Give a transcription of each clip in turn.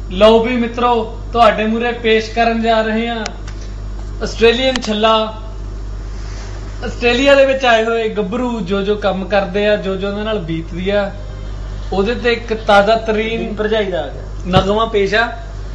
ਲਓ ਵੀ ਮਿੱਤਰੋ ਤੁਹਾਡੇ ਮੂਹਰੇ ਪੇਸ਼ ਕਰਨ ਜਾ ਰਹੇ ਹਾਂ ਆਸਟ੍ਰੇਲੀਅਨ ਛੱਲਾ। ਆਸਟ੍ਰੇਲੀਆ ਦੇ ਵਿੱਚ ਆਏ ਹੋਏ ਗੱਭਰੂ ਜੋ ਕੰਮ ਕਰਦੇ ਆ, ਜੋ ਉਹਨਾਂ ਨਾਲ ਬੀਤਦੀ ਆ, ਉਹਦੇ ਤੇ ਇੱਕ ਤਾਜ਼ਾ ਤਰੀਨ ਭਰਜਾਈ ਦਾ ਨਗਮਾ ਪੇਸ਼ ਆ।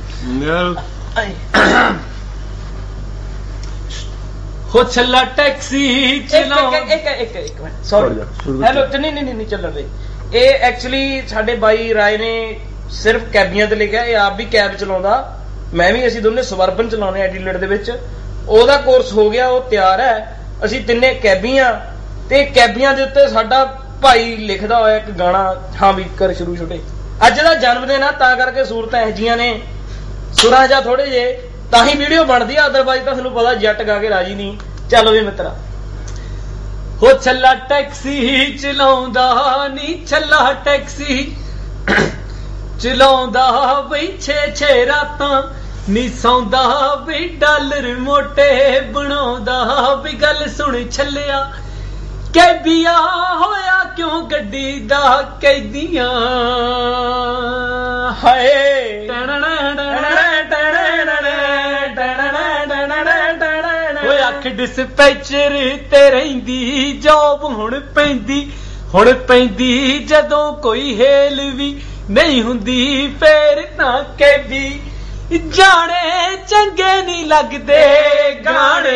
ਹੋ ਛੱਲਾ ਟੈਕਸੀ ਚਲਾਓ। ਇੱਕ ਮਿੰਟ ਸੌਰੀ, ਹੈਲੋ ਨਹੀਂ ਚੱਲਣ ਦੇ। ਇਹ ਐਕਚੁਅਲੀ ਸਾਡੇ ਬਾਈ ਰਾਏ ਨੇ ਸਿਰਫ ਕੈਬੀਆਂ ਤੇ ਲਿਖਿਆ, ਇਹ ਆਪ ਵੀ ਕੈਬ ਚਲਾਉਂਦਾ, ਮੈਂ ਵੀ, ਅਸੀਂ ਦੋਨੇ ਸਵਰਬਨ ਚਲਾਉਂਦੇ ਐਡੀਲੇਡ ਦੇ ਵਿੱਚ। ਉਹਦਾ ਕੋਰਸ ਹੋ ਗਿਆ, ਉਹ ਤਿਆਰ ਹੈ। ਅਸੀਂ ਤਿੰਨੇ ਕੈਬੀਆਂ ਤੇ ਕੈਬੀਆਂ ਦੇ ਉੱਤੇ ਸਾਡਾ ਭਾਈ ਲਿਖਦਾ ਹੋਇਆ ਇੱਕ ਗਾਣਾ। ਹਾਂ ਵੀ ਕਰ ਸ਼ੁਰੂ ਛੋਟੇ। ਅੱਜ ਦਾ ਜਨਮ ਦਿਨ ਆ, ਤਾਂ ਕਰਕੇ ਸੂਰਤਾਂ ਇਹੋ ਜਿਹੀਆਂ ਨੇ, ਸੁਰਾਂ ਜਾਂ ਥੋੜੇ ਜੇ ਤਾਂ ਹੀ ਵੀਡੀਓ ਬਣਦੀ ਆ, ਅਦਰਵਾਈਜ਼ ਤਾਂ ਤੁਹਾਨੂੰ ਪਤਾ ਜੱਟ ਗਾ ਕੇ ਰਾਜੀ ਨਹੀਂ। ਚੱਲੋ ਵੀ ਮਿੱਤਰਾ। ਹੋ ਛੱਲਾ ਟੈਕਸੀ ਚਲਾਉਂਦਾ ਨੀ, ਛੱਲਾ ਟੈਕਸੀ ਚਲਾਉਂਦਾ ਬਈ 6 ਰਾਤਾਂ ਨੀ ਸੌਂਦਾ ਵੀ, ਡਾਲਰ ਮੋਟੇ ਬਣਾਉਂਦਾ ਵੀ। ਗੱਲ ਸੁਣ ਛੱਲਿਆ ਕੈਬੀਆ ਹੋਇਆ ਕਿਉਂ ਗੱਡੀ ਦਾ ਕੈਦੀਆਂ ਹਾਏ। ਅੱਖ ਡਿਸਪੈਚਰ ਤੇ ਰਹਿੰਦੀ ਜੋਬ ਹੁਣ ਪੈਂਦੀ ਜਦੋਂ ਕੋਈ ਹੇਲ ਵੀ ਨਹੀਂ ਹੁੰਦੀ, ਫੇਰ ਤਾਂ ਕੈਬੀ ਜਾਣੇ ਚੰਗੇ ਨਹੀਂ ਲੱਗਦੇ ਗਾਣੇ।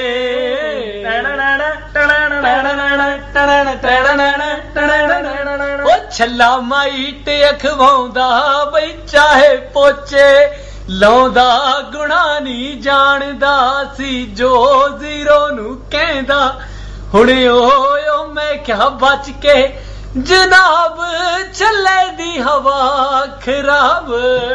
ਉਹ ਛੱਲਾ ਮਾਈਟ ਅਖਵਾਉਂਦਾ ਬਈ, ਚਾਹੇ ਪੋਚੇ ਲਾਉਂਦਾ, ਗੁਣਾ ਨਹੀਂ ਜਾਣਦਾ ਸੀ ਜੋ ਜ਼ੀਰੋ ਨੂੰ ਕਹਿੰਦਾ। ਹੁਣ ਓ ਮੈਂ ਕਿਹਾ ਬਚ ਕੇ ਜਨਾਬ, ਛੱਲੇ ਦੀ ਹਵਾ ਖਰਾਬ।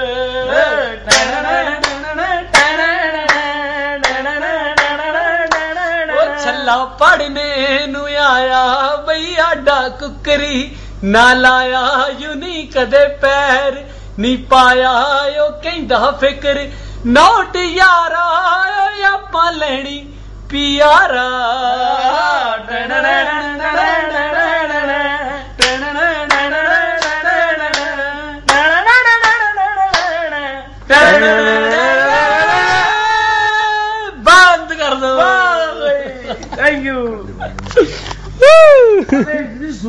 ਉਹ ਛੱਲਾ ਪੜਨੇ ਨੂੰ ਆਇਆ ਬਈ, ਆਡਾ ਕੁੱਕਰੀ ਨਾ ਲਾਇਆ, ਯੂ ਨਹੀਂ ਕਦੇ ਪੈਰ ਨੀ ਪਾਇਆ। ਉਹ ਕਹਿੰਦਾ ਫਿਕਰ ਨੋਟ ਯਾਰਾ, ਆਪਾਂ ਲੈਣੀ ਪਿਆਰਾ। ਬੰਦ ਕਰ ਦੋ। Thank you.